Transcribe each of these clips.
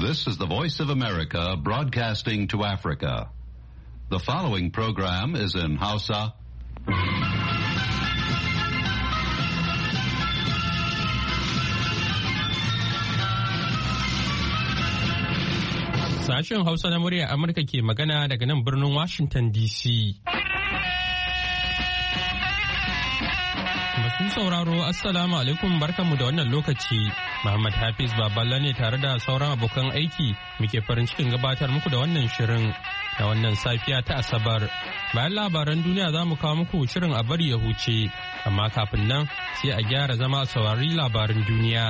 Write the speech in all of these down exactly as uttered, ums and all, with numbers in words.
This is the Voice of America broadcasting to Africa. The following program is in Hausa. Sashen Hausa na murya Amurka ke magana daga nan birnin Washington D C. Masu sauraro, Assalamu alaikum, barkanmu da wannan lokaci. Muhammad Hafiz Baballa ne tare da sauran abokan aiki muke farin cikin gabatar muku da wannan shirin da wannan safiya ta Asabar. Bayan labaran duniya za mu kawo muku shirin a bari ya huce, amma kafin nan sai a gyara zama a saurari labaran duniya.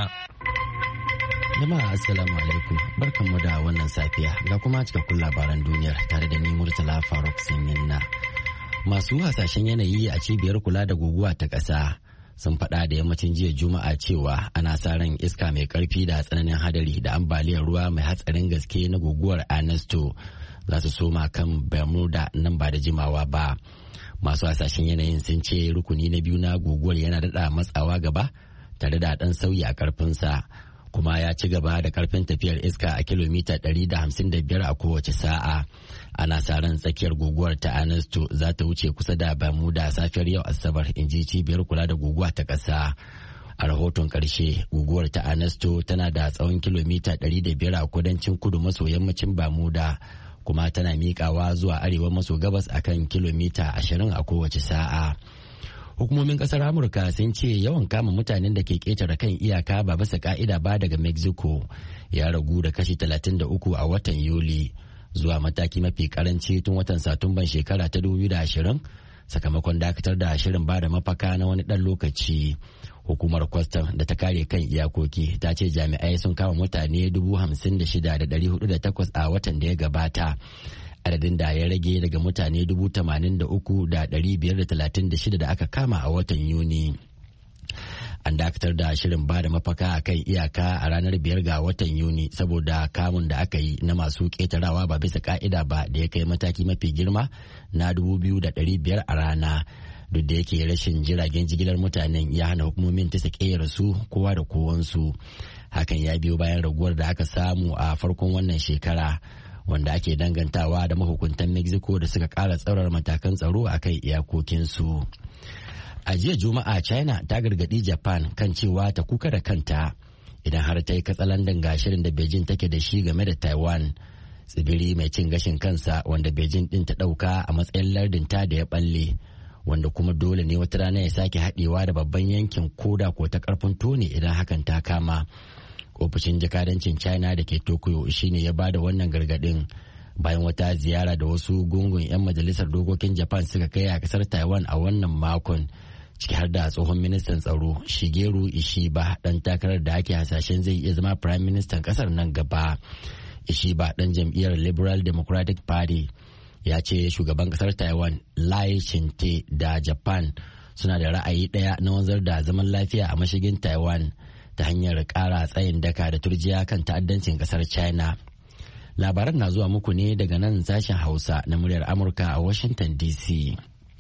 Jama'a Assalamu alaikum, barkanmu da wannan safiya ga kuma cikakkun labaran duniyar tare da ni Murtala Faruk Sinyinna. Masu hasashen yanayi a cibiyar kula da guguwa ta ƙasa sun faɗa da yammacin jiya Juma'a cewa ana sa ran iska mai ƙarfi da tsananin hadari da ambaliyar ruwa mai hatsarin gaske na guguwar Ernesto za su soma kan Bermuda nan ba da jimawa ba. Masu hasashen yanayin sun ce rukuni na biyu na guguwar yana daɗa matsawa gaba tare da ɗan sauyi a ƙarfinsa, kuma ya ci gaba da karfin tafiyar iska a kilomita ɗari da hamsin da biyar a kowace sa'a. Ana sa ran tsakiyar guguwar ta Ernesto za ta wuce kusa da Bermuda safiyar yau Asabar, in ji cibiyar kula da guguwa ta ƙasa. A rahoton ƙarshe, guguwar ta Ernesto tana da tsawon kilomita ɗari da biyar a kudancin kudu maso yammacin Bermuda, kuma tana miƙawa zuwa arewa maso gabas akan kilomita ashirin a kowace sa'a. Hukumomin kasar Amurka sun ce yawan kama mutanen da ke ƙetare kan iyaka ba bisa ka'ida ba daga Mexico ya ragu da kashi talatin da uku a watan Yuli zuwa mataki mafi karanci tun watan Satumban shekara ta dubu biyu da ashirin, sakamakon dakatar da shirin bada mafaka na wani ɗan lokaci. Hukumar kwastam da ta kare kan iyakoki ta ce jami'ai sun kama mutane dubu hamsin da shida da ɗari hudu da takwas a watan da ya gabata, adadin da ya rage daga mutane dubu tamanin da uku da ɗari biyar da talatin da shida da aka kama a watan Yuni. An dakatar da shirin bada mafaka a kan iyaka a ranar biyar ga watan Yuni saboda kamun da aka yi na masu ƙetarawa ba bisa ka'ida ba da ya kai mataki mafi girma na dubu biyu da ɗari biyar a rana. Duk da yake rashin jiragen jigilar mutanen ya hana hukumomin ta sakeyar su kowa da kowansu. Hakan ya biyo bayan raguwar da aka samu a farkon wannan shekara, wanda ake dangantawa da mahukuntan Mexico da suka ƙara tsaurar matakan tsaro a kan iyakokinsu. A jiya Juma'a, China ta gargaɗi Japan kan cewa ta kuka da kanta idan har ta yi katsalandan ga shirin da Beijing take da shi game da Taiwan, tsibiri mai cin gashin kansa wanda Beijing ɗin ta ɗauka a matsayin lardinta da ya ɓalle, wanda kuma dole ne wata rana ya sake haɗewa da babban yankin koda ko ta ƙarfin tone idan hakan ta kama. Ofishin jakadancin China da ke Tokyo shine ya bada wannan gargadin bayan wata ziyara da wasu gungun 'yan majalisar dokokin Japan suka kai a kasar Taiwan a wannan makon, ciki har da tsohon ministan tsaro Shigeru Ishiba, dan takarar da ake hasashen zai iya zama prime minister kasar nan gaba. Ishiba, dan jam'iyyar Liberal Democratic Party, ya ce shugaban kasar Taiwan Lai Ching-te da Japan suna da ra'ayi ɗaya na wanzar da zaman lafiya a mashigin Taiwan ta hanyar ƙara tsayin daka da turjiya kan ta'addancin ƙasar China. Labaran na zuwa muku ne daga nan sashen Hausa na muryar Amurka a Washington D C.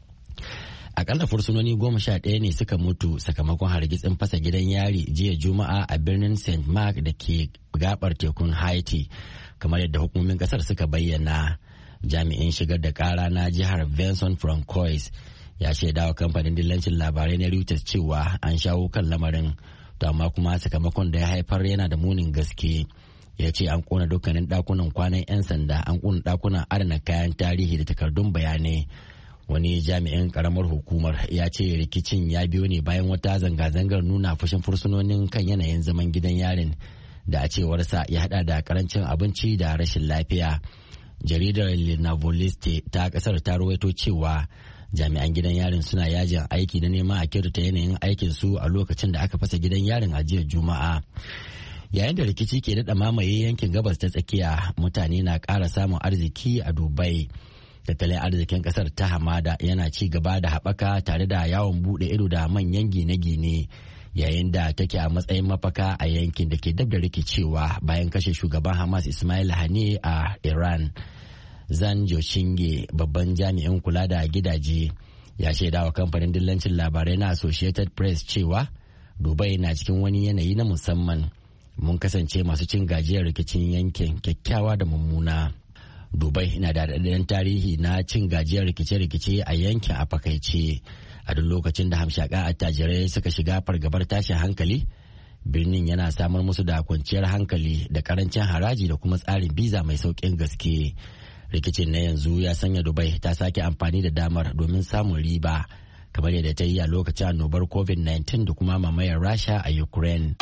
Akalla fursunoni goma sha ɗaya ne suka mutu sakamakon hargitsin fasa gidan yari jiya Juma'a a birnin Saint Mark da ke gabar tekun Haiti, kamar yadda hukumomin ƙasar suka bayyana. Jami'in shigar da ƙara na jihar Vincent Francois ya shaidawa kamfanin dillancin labarai na Reuters cewa an shawo kan lamarin, to amma kuma sakamakon da ya haifar yana da munin gaske. Ya ce an kona dukkanin dakunan kwanan 'yan sanda, an kona dakunan adana kayan tarihi da takardun bayanai. Wani jami'in karamar hukumar ya ce rikicin ya biyo ne bayan wata zanga-zangar nuna fushin fursunonin kan yanayin zaman gidan yarin da a cewarsa ya hada da karancin abinci da rashin lafiya. Jaridar Le Noveliste ta kasar ta rawaito cewa jami'an gidan yarin suna yajin aiki na neman a kyautata yanayin aikin su a lokacin da aka fasa gidan yarin a jiya Juma'a. Yayin da rikici ke daɗa mamaye yankin gabas ta tsakiya, mutane na ƙara samun arziki a Dubai. Tattalin arzikin ƙasar ta hamada yana ci gaba da haɓaka tare da yawon buɗe ido da manyan gine-gine, yayin da take a matsayin mafaka a yankin da ke dab da rikicewa bayan kashe shugaban Hamas Ismail Haniyeh a Iran. Zan Joshinge, babban jami'in kula da gidaje, ya shaidawa kamfanin dillancin labarai na Associated Press cewa Dubai na cikin wani yanayi na musamman mun kasance masu cin gajiyar rikicin yankin kyakkyawa da mummuna. Dubai na da daɗaɗɗen tarihi na cin gajiyar rikice-rikice a yankin a fakaice. A duk lokacin da hamshaka attajirai suka shiga fargabar tashin hankali, birnin yana samar musu da kwanciyar hankali da karancin haraji da kuma tsarin biza mai sauƙin gaske. Rikicin na yanzu ya sanya Dubai ta sake amfani da damar domin samun riba, kamar yadda ta yi a lokacin annobar covid nineteen da kuma mamayar Rasha a Ukraine.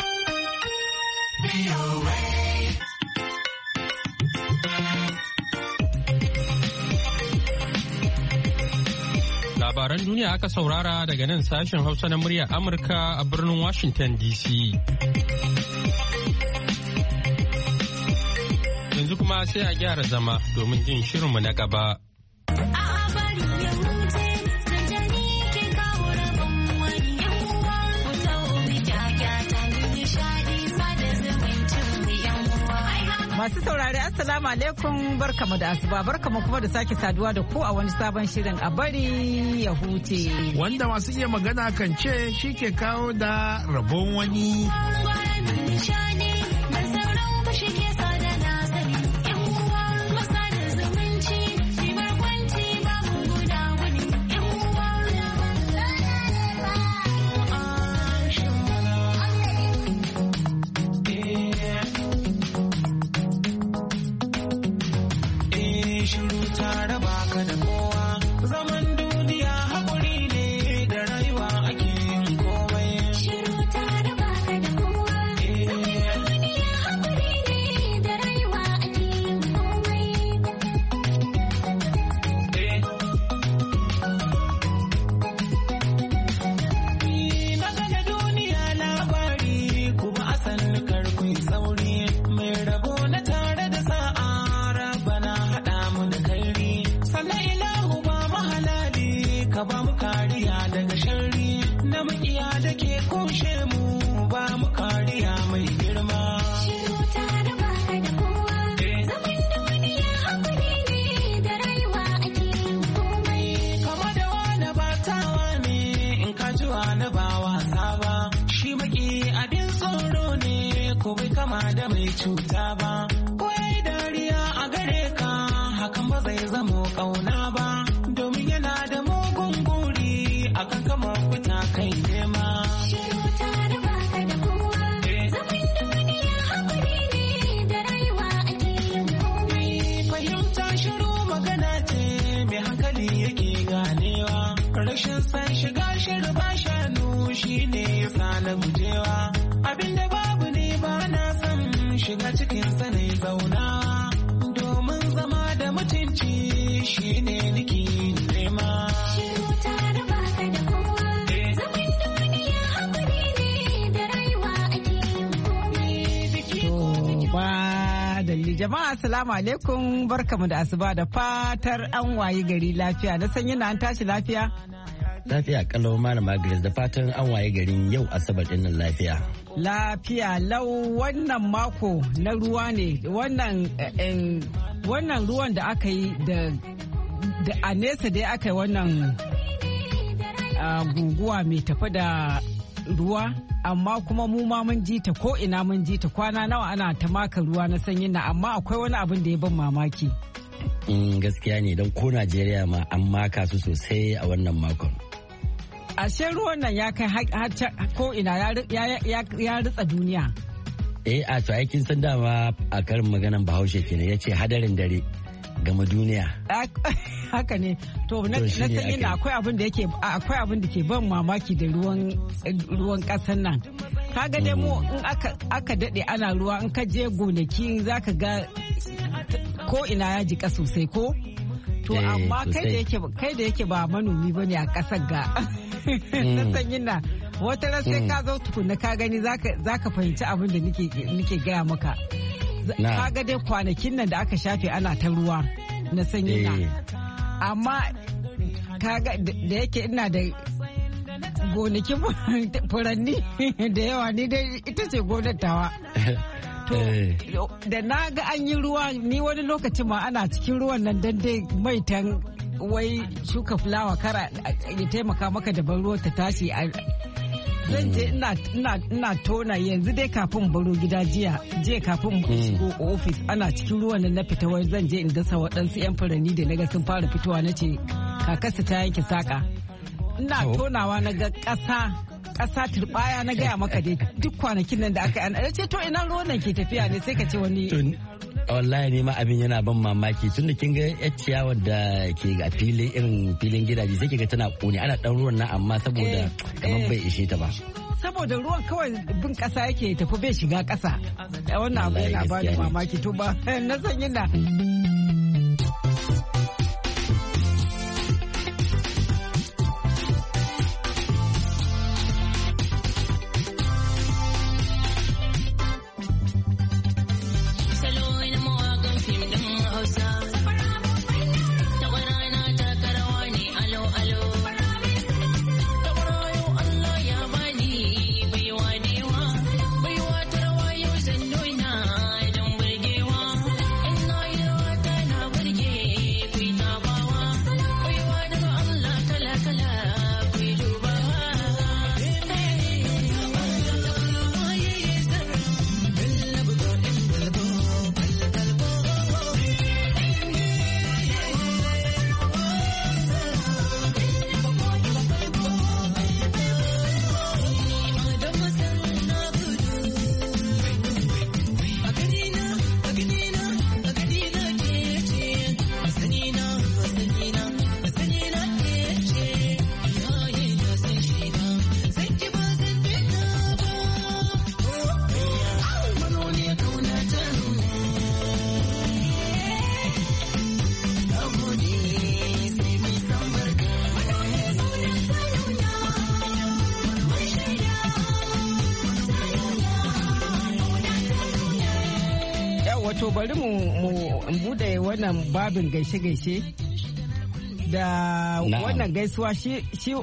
Labaran duniya aka saurara daga nan sashen Hausa na muryar Amurka a birnin Washington D C. Yanzu kuma sai a gyara zama domin jin shirinmu na gaba. Masu saurari Assalamu alaikum barkamu da asuba barkamu kuma da sake saduwa da ku a wani sabon shirin a bari ya huce. Wanda masu iya magana kan ce shi ke kawo da rabon wani. cuta ba ko yayi dariya a gare ka hakan ba zai zamo kauna ba domin yana da mugun buri akan kama fita kai nema shiru ta raba ka da kowa zaman duniya hakuri ne da rayuwa ake yin komai fahimta shiru magana ce mai hankali yake ganewa rashin san shiga shiru ba shanu shine yasa na gujewa abinda babu ne ba na san shiga cikin sanai zauna domin zama da mutunci shine nake nema shiru ta raba ka da kowa zaman duniya hakuri ne da rayuwa ake yin komai ba dalli jama'a assalamu alaikum barkamu da asuba da fatar an wayi gari lafiya na san yana an tashi lafiya lafiya kalau malama Grace da fatan an waye garin yau asabar din nan lafiya lafiya lau wannan mako na ruwa ne wannan wannan ruwan da aka yi da a nesa dai aka yi wannan guguwa mai tafi da ruwa amma kuma mu ma mun ji ta ko ina mun ji ta kwana nawa ana ta maka ruwa na sanyi na amma akwai wani abin da ya ban mamaki gaskiya ne don ko Najeriya ma an maka su sosai a wannan makon ashe ruwan nan ya kai ko ina ya ritsa duniya. Eh a to aikin san dama a karin maganan Bahaushe kenan yace hadarin dare gama duniya. Haka ne to na san ina akwai abin da yake akwai abin da ke ban mamaki da ruwan ruwan kasan nan. Kaga dai mu in aka aka dade ana ruwa in ka je gonaki zaka ga ko ina ya jika sosai ko to amma kai da yake kai da yake ba manomi bane a kasar ga na sanyin na wata ran sai ka zo tukunna ka gani zaka fahimci abin da nake nake gaya maka kaga dai kwanakin nan da aka shafe ana ta ruwa na sanyin na amma kaga da yake ina da gonakin furanni da yawa ni dai ita ce gonar tawa da na ga an yi ruwa ni wani lokacin ma ana cikin ruwan nan dan dai maitan wai shuka fulawa kara ya taimaka maka da ban ruwa ta tashi zan je ina tona yanzu dai kafin baro gida jiya jiya kafin shigo ofis ana cikin ruwan nan na fita wai zan je in dasa waɗansu yan furanni da naga sun fara fitowa na ce kakarsu ta yanke saka ina tonawa na ga ƙasa ƙasa turbaya na gaya maka dai duk kwanakin nan da aka yi an ce to ina ruwan nan ke tafiya ne sai ka ce wani wallahi ne ma abin yana ban mamaki tun da kin ga yar ciyawar da ke ga filin irin filin gidaje sai kiga tana kone ana dan ruwan nan amma saboda kamar bai ishe ta ba saboda ruwan kawai bin kasa yake tafi bai shiga kasa wannan abu yana ba da mamaki to ba na san yana to bari mu bude wannan babin gaishe-gaishe da wannan gaisuwa shi shi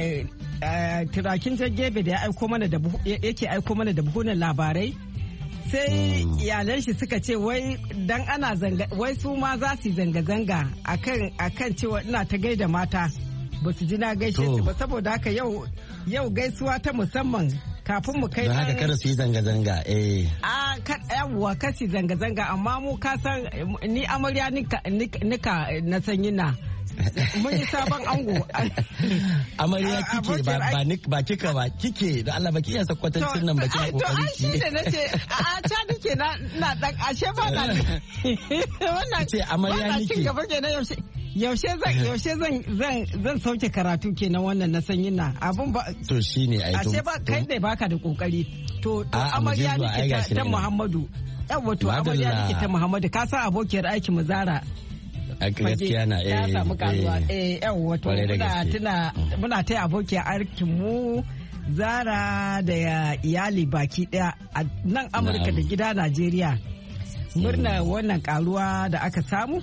turakin jagebe da ya aiko mana da yake aiko mana da buhunan labarai sai iyalan shi suka ce wai dan ana zanga wai su ma za su zanga-zanga akan akan cewa ina ta gaida mata ba su ji na gaishe su ba saboda haka yau yau gaisuwa ta musamman kafin mu kai haka kada su yi zanga-zanga eh a yawwa kasi zanga-zanga amma mu ka san ni amarya nika nika na sanyi na mun yi sabon ango amarya kike ba ba ba kika ba kike da Allah ba kiyan sakwatancin nan ba kina kokari ki to ai nace a ta nike na na dan ashe ba na wannan ce amarya nike kin gaba kenan yaushe yaushe zan yaushe zan zan zan sauke karatu kenan wannan na sanyin na abun ba to shine ai to ashe ba kai dai baka da kokari to to amarya nike ta Muhammadu yawa to amarya nike ta Muhammadu ka san abokiyar aiki mu Zara a gaskiya na eh ya samu karuwa eh yawa to muna tuna muna taya abokiyar aikin mu Zara da iyali baki daya a nan Amurka da gida Najeriya murna wannan karuwa da aka samu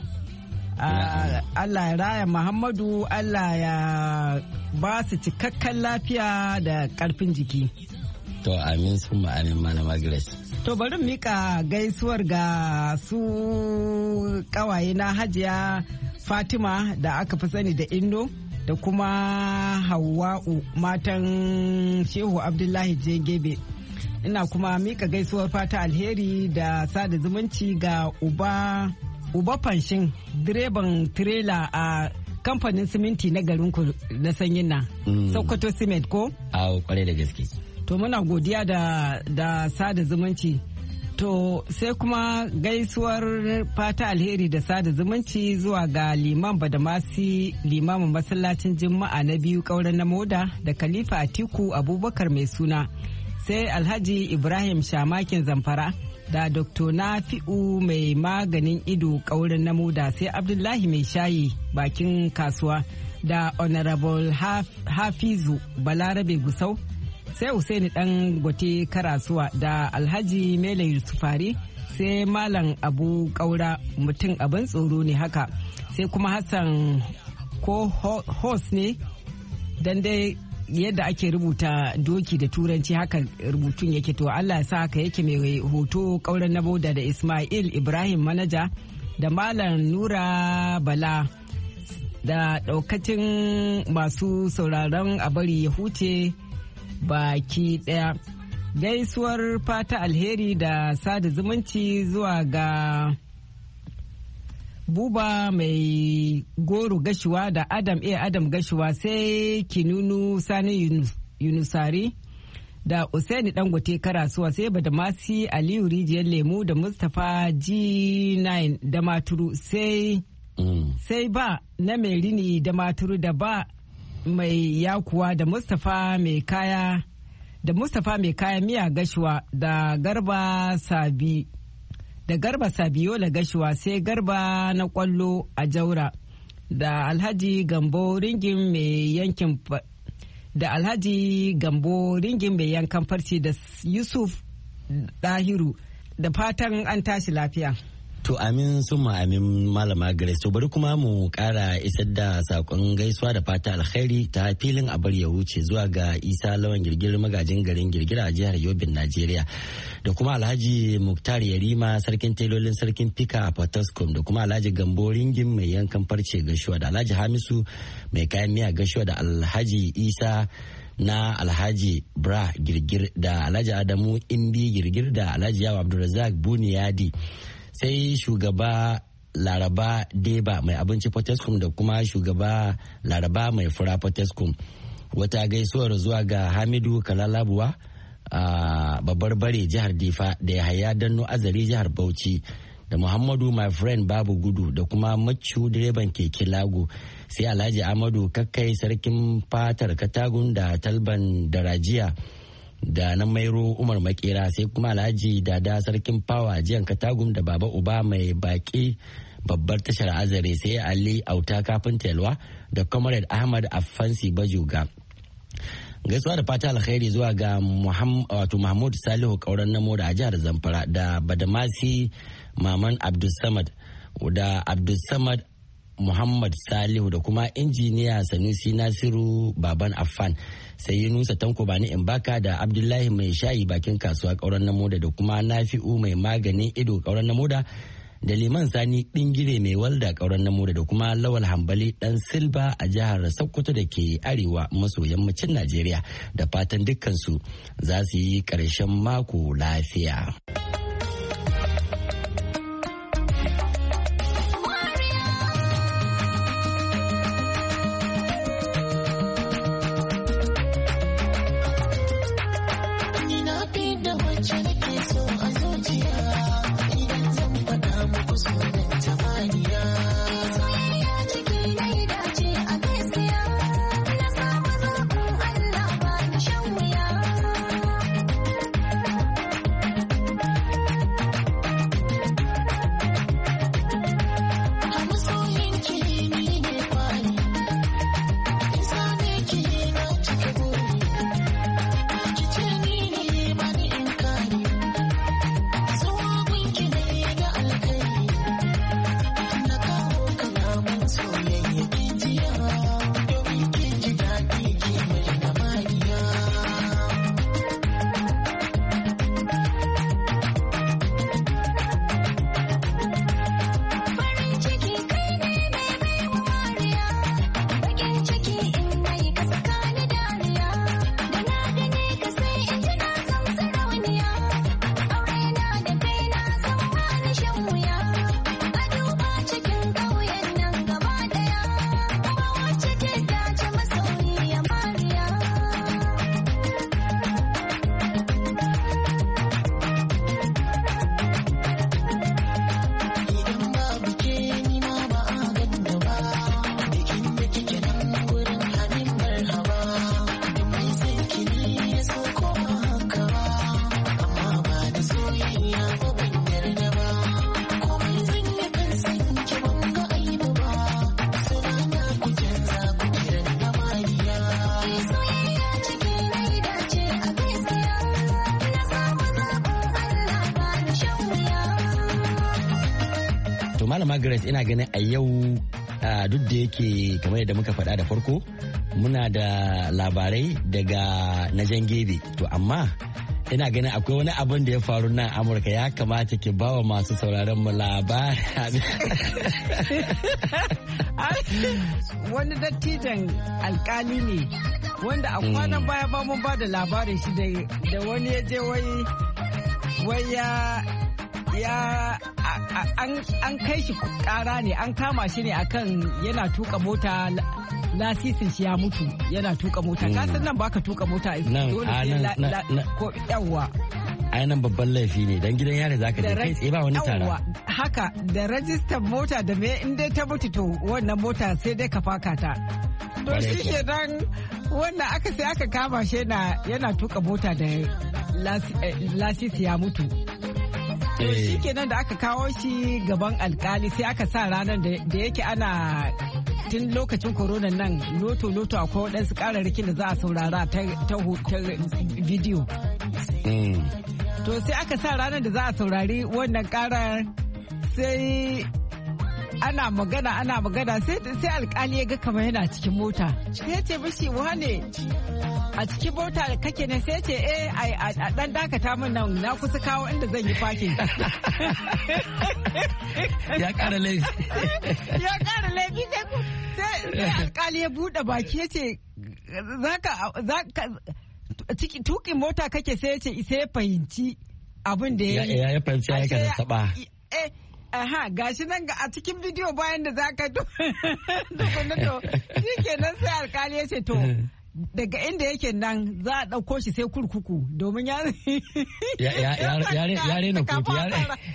Allah ya raya Muhammadu Allah ya ba su cikakken lafiya da karfin jiki to amin sun amin malama Grace to bari mika gaisuwar ga su kawaye na Hajiya Fatima da aka fi sani da Indo da kuma Hawwa'u matan Shehu Abdullahi Jegebe ina kuma mika gaisuwar fata alheri da sada zumunci ga uba uba fanshin direban tirela a kamfanin siminti na garin ku na sanyin na Sokoto Cement ko a kwarai da gaske to muna godiya da da sada zumunci to sai kuma gaisuwar fata alheri da sada zumunci zuwa ga liman badamasi limamin masallacin juma'a na biyu kauren na moda da khalifa atiku abubakar mai suna sai alhaji ibrahim shamakin zamfara da Doktor Nafi'u mai maganin ido kaurin na moda sai Abdullahi mai shayi bakin kasuwa da Honorable Hafizu Balarabe Gusau sai Usaini dan gote Karasuwa da Alhaji Mele Yusufari sai Malam Abu Kaura mutum abin tsoro ne haka sai kuma Hassan ko host ne dan dai yadda ake rubuta doki da turanci haka rubutun yake to Allah ya sa haka yake mai hoto kauran na boda da Ismail Ibrahim manaja da Malam Nura Bala da daukacin masu sauraron a bari ya huce baki ɗaya. Gaisuwar fata alheri da sada zumunci zuwa ga Buba mai goro gashuwa da Adam A. Adam gashuwa, sai Kinunu Sani Yunusari da Usaini Dangote Karasuwa, sai Badamasi Aliyu Rijiyar Lemu da Mustapha G nine da Maturu, sai mm. sai ba na mai rini da Maturu da ba mai yakuwa da Mustapha mai kaya da Mustapha mai kaya miya gashuwa da Garba Sabi da Garba Sabiola gashuwa, sai Garba na kwallo a Jaura da Alhaji Gambo ringin mai yankin da Alhaji Gambo ringin mai yankan farci da Yusuf Dahiru, da fatan an tashi lafiya. To amin summa amin malama Grace. To bari kuma mu kara isar da sakon gaisuwa da fata alkhairi ta filin abar ya wuce zuwa ga Isa Lawan Girgir magajin garin Girgira a jihar Yobin Najeriya, da kuma Alhaji Muktar Yarima sarkin telolin sarkin Fika a Potoskum, da kuma Alhaji Gambo ringin mai yankan farce gashuwa, da Alhaji Hamisu mai kayan miya gashuwa, da Alhaji Isa na Alhaji Bra Girgir, da Alhaji Adamu Imbi Girgir, da Alhaji Yawa Abdulrazak Buniyadi, sai shugaba Laraba Deba mai abinci Potescum, da kuma shugaba Laraba mai fura Potescum. Wata gaisuwar zuwa ga Hamidu Kalalabuwa a babbar bare jihar Difa, da Yahaya Danno Azari jihar Bauchi, da Muhammadu my friend Babu Gudu, da kuma Macu direban keke Lago, sai Alhaji Amadu Kakkai sarkin fatar Katagun, da Talban Darajiya da na Mairo Umar Makera, sai kuma Alhaji Dada sarkin fawa jiyan Katagum, da Baba Uba mai baki babbar tashar Azare, sai Ali Auta kafin Telwa, da Comrade Ahmad Afansi Bajuga. Gaisuwa da fata alkhairi zuwa ga Mahmud Salihu Kauran Namo da a jihar Zamfara, da Badamasi Maman Abdulsamad da Abdulsamad Muhammad Salihu, da kuma injiniya Sanusi Nasiru Baban Affan, sai Yunusa Tanko Bani Imbaka, da Abdullahi mai shayi bakin kasuwa Kauran Namoda, da kuma Nafi'u mai maganin ido Kauran Namoda, da Liman Sani Dingire mai walda Kauran Namoda, da kuma Lawal Hambali Dan Silba a jihar Sokoto da ke arewa maso yammacin Najeriya, da fatan dukkansu za su yi ƙarshen mako lafiya. Malama Grace, ina ganin a yau duk da yake kamar yadda muka faɗa da farko muna da labarai daga na jan gebe, to amma ina ganin akwai wani abin da ya faru nan Amurka ya kamata ki bawa masu sauraron mu labari. Wani dattijan alkali ne wanda a kwanan baya ba mun ba da labarin shi da wani ya je wai wai ya ya an kai shi kara ne, an kama shi ne akan yana tuka mota, lasisin shi ya mutu yana tuka mota. Kasan nan baka tuka mota dole sai ko yawa ainihin babban laifi ne don gidan yare zaka je kai tsaye ba wani tara. Haka da rajistar mota da me in dai ta mutu to wannan mota sai dai ka faka ta. To shi ke nan wannan aka sai aka kama shi yana tuka mota da lasisi ya mutu. To shi ke nan da aka kawo shi gaban alkali sai aka sa ranar da yake ana tun lokacin korona nan loto-loto akwai waɗansu ƙararrakin da za a saurara ta bidiyo. To sai aka sa ranar da za a saurari wannan ƙarar sai ana magana ana magana sai alkali ya ga kamar yana cikin mota. Sai ce mishi wane a cikin mota kake ne, sai ce eh a dan dakata min nan na kusa kawo inda zan yi fakin. Ya ƙara laifi. Ya ƙara laifi sai alkali ya buɗe baki ya ce zaka tukin mota kake, sai ya ce sai ya fahimci abin da ya yi. Ya fahimci ya ka saba. Eh aha gashi nan a cikin bidiyo bayan da zaka tukuna to shikenan sai alkali ya ce to daga inda yake nan za a ɗauko shi sai kurkuku domin ya ya rena kotu ya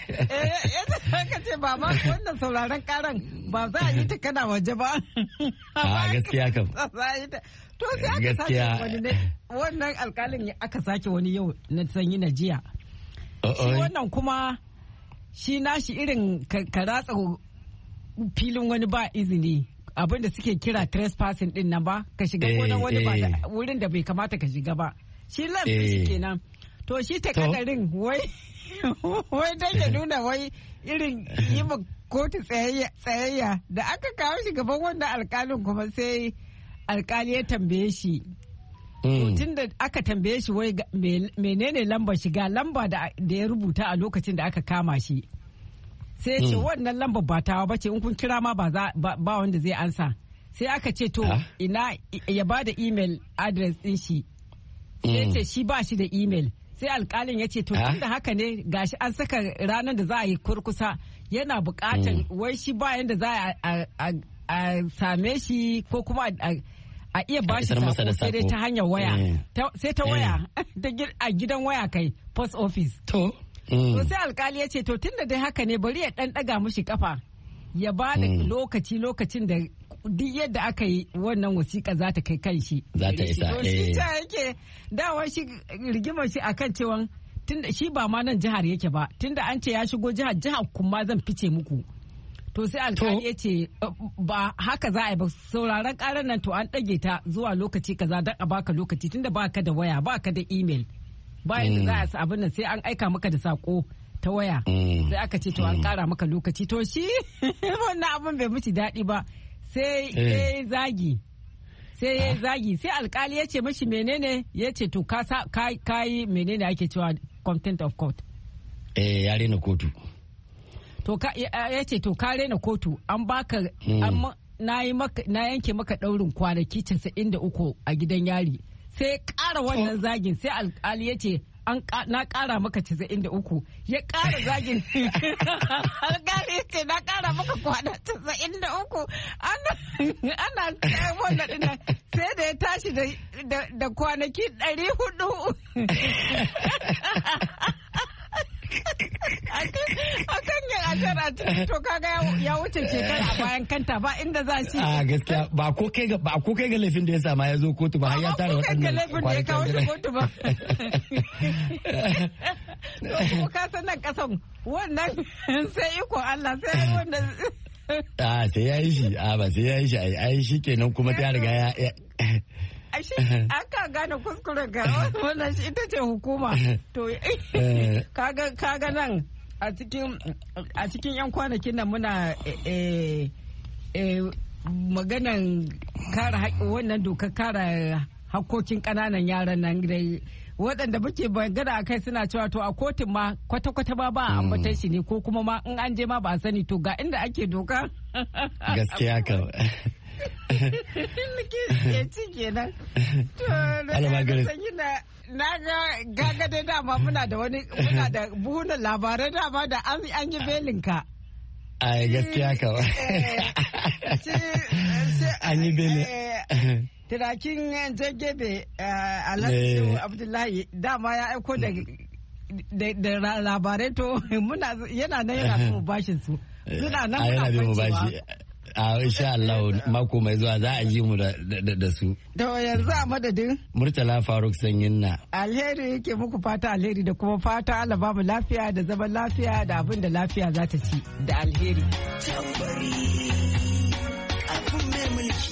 ka ce ba ma wannan sauraron karan ba za a yi ta kana waje ba. A gaskiya kam. To sai aka sake wani ne wannan alkalin aka sake wani yau na sanyi na jiya. Shi wannan kuma shi nashi irin ka ratsa filin wani ba izini. Abin da suke kira trespassing din nan ba ka shiga gonan wani ba wurin da bai kamata ka shiga ba shi lafi shi kenan. To shi ta kadarin wai wai dan ya nuna wai irin yi ma kotu tsayayya da aka kawo shi gaban wannan alkalin kuma sai alkali ya tambaye shi tun da aka tambaye shi wai menene lamba shiga lamba da ya rubuta a lokacin da aka kama shi. Sai ya ce wannan lambar ba tawa ba ce, in kun kira ma ba wanda zai ansa. Sai aka ce to ina ya ba da email address din shi. Sai ya ce shi ba shi da email. Sai alkalin ya ce to tun da haka ne gashi an saka ranar da za a yi kurkusa yana bukatar wai shi ba yanda za a same shi ko kuma a iya ba shi sako sai dai ta hanyar waya. Sai ta waya a gidan waya kai post office. To. To sai alkali ya ce to tunda dai haka ne bari ya dan daga mishi kafa ya ba da lokaci lokacin da duk yadda aka yi wannan wasiƙa za ta kai kan shi. Za ta isa. To shi ta yake dawa shi rigimar shi akan cewa tunda shi ba ma nan jihar yake ba tunda an ce ya shigo jihar jihar kuma zan fice muku. To sai alkali ya ce ba haka za a yi ba sauraron karar nan to an ɗage ta zuwa lokaci kaza don a baka lokaci tunda baka da waya baka da email. Bayan da za a abin nan sai an aika maka da sako ta waya sai aka ce to an kara maka lokaci to shi wannan abin bai mishi daɗi ba sai ya zagi sai ya zagi sai alkali ya ce mashi menene ya ce to ka yi menene ake cewa contempt of court eh ya rena kotu to ya ce to ka rena kotu an baka na yanke maka ɗaurin kwanaki casa'in da uku a gidan yari. Sai ƙara wannan zagin sai alƙali ya ce na ƙara maka casa'in da uku ya ƙara zagin alƙali ya ce na ƙara maka kwana casa'in da uku ana wannan ɗina sai da ya tashi da kwanaki ɗari hudu akan yin ashar a cikin to kaga ya wuce shekara a bayan kanta ba inda za shi a gaskiya ba ko kai ga ba ko kai ga laifin da ya sama ya zo kotu ba har ya tara waɗannan laifin da ya kawo shi kotu ba to kuma ka san nan kasan wannan sai iko Allah sai wannan a sai ya yi shi a ba sai ya yi shi ai shi kenan kuma ta riga ya ashe aka gane kuskuren ga wannan shi ita ce hukuma to kaga kaga nan a cikin a cikin yan kwanakin nan muna maganan kare wannan dokar kare hakkokin ƙananan yaran nan dai waɗanda muke magana a kai suna cewa to a kotun ma kwata-kwata ma ba a ambatan shi ne ko kuma ma in an je ma ba a sani to ga inda ake doka. Gaskiya ka. Ya ci kenan. Na ga gaga dai dama muna da wani muna da buhunan labarai dama da an yi belinka. Ai gaskiya ka. An yi belin. Tirakin jagebe Alhaji Abdullahi dama ya aiko da labarai to yana nan yana mu bashin su. Suna nan muna kwancewa. A insha Allah mako mai zuwa za a ji mu da su. Da yanzu a madadin Murtala Faruk Sanyin na. Alheri yake muku fata alheri da kuma fata Allah ba mu lafiya da zaman lafiya da abin da lafiya za ta ci da alheri. Tambari abun mai mulki.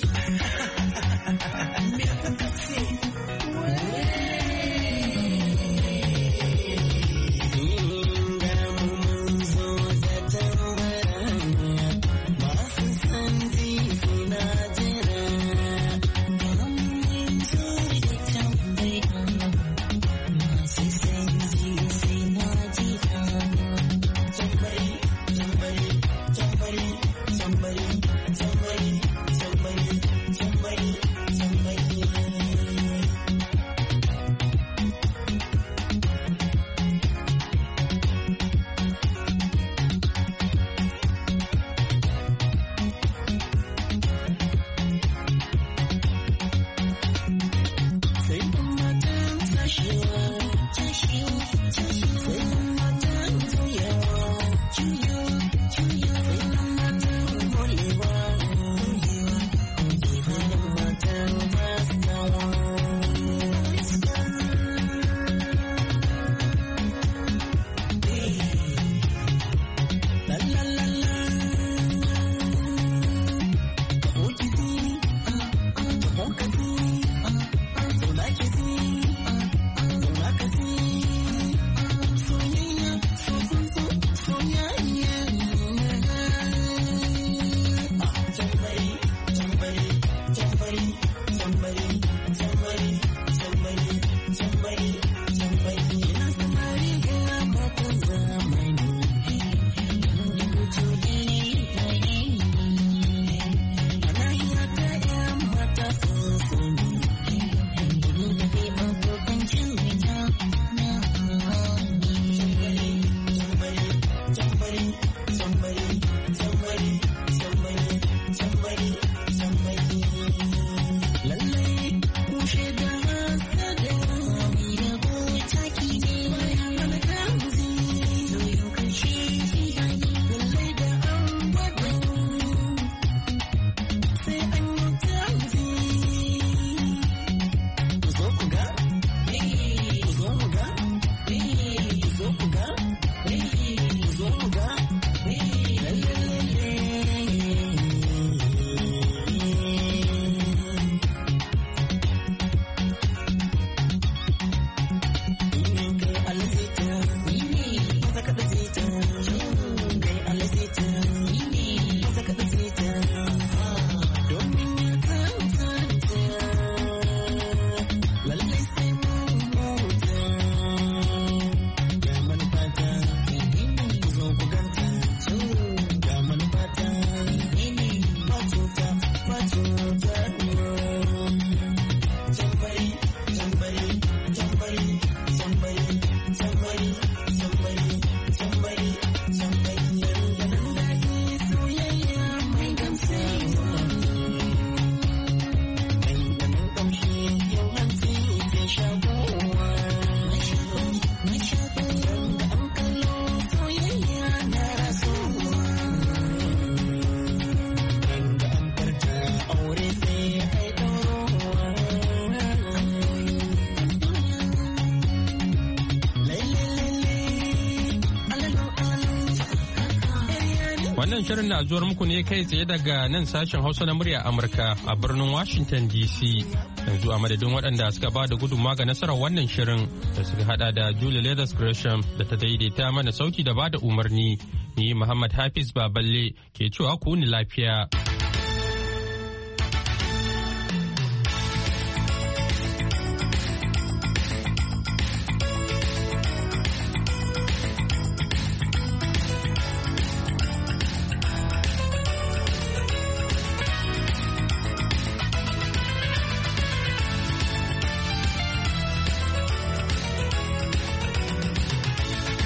Wannan shirin na zuwar muku ne kai tsaye daga nan sashen Hausa na murya Amurka a birnin Washington D C. Yanzu a madadin waɗanda suka ba da gudunmawa ga nasarar wannan shirin da suka hada da Julie Leathers Gresham da ta daidaita mana sauti da ba da umarni. Ni Muhammad Hafiz Baballe ke cewa ku ni lafiya.